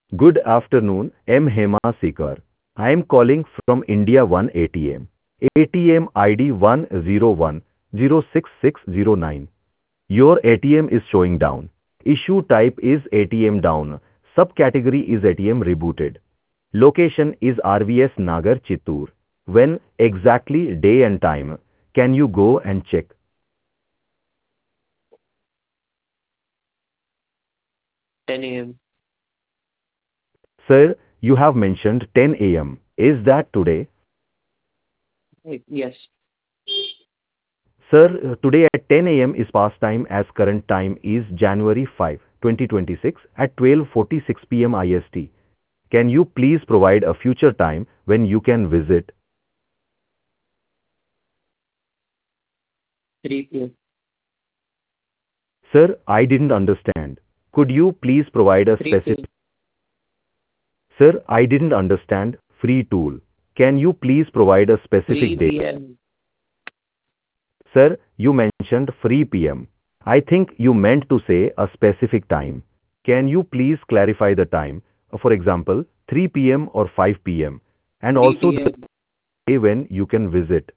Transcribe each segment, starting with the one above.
Good afternoon, M. Hema Sikar. I am calling from India One ATM. ATM ID 101066609. Your ATM is showing down. Issue type is ATM down. Subcategory is ATM rebooted. Location is RVS Nagar Chittoor. When exactly day and time? Can you go and check? 10 a.m. Sir, you have mentioned 10 a.m. Is that today? Yes. Sir, today at 10 a.m. is past time as current time is January 5, 2026 at 12:46 p.m. IST. Can you please provide a future time when you can visit? 3 p.m. Sir, I didn't understand. Could you please provide a 3 specific? p.m. Sir, I didn't understand. Free tool. Can you please provide a specific 3 date? p.m. Sir, you mentioned free PM. I think you meant to say a specific time. Can you please clarify the time? For example, 3 p.m. or 5 p.m. And 3 also the p.m. day when you can visit.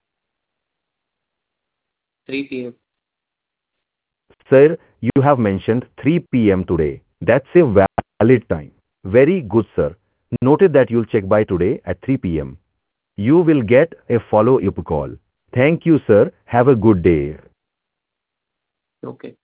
3 p.m. Sir, you have mentioned 3 p.m. today. That's a valid time. Very good, sir. Noted that you'll check by today at 3 p.m. You will get a follow-up call. Thank you, sir. Have a good day. Okay.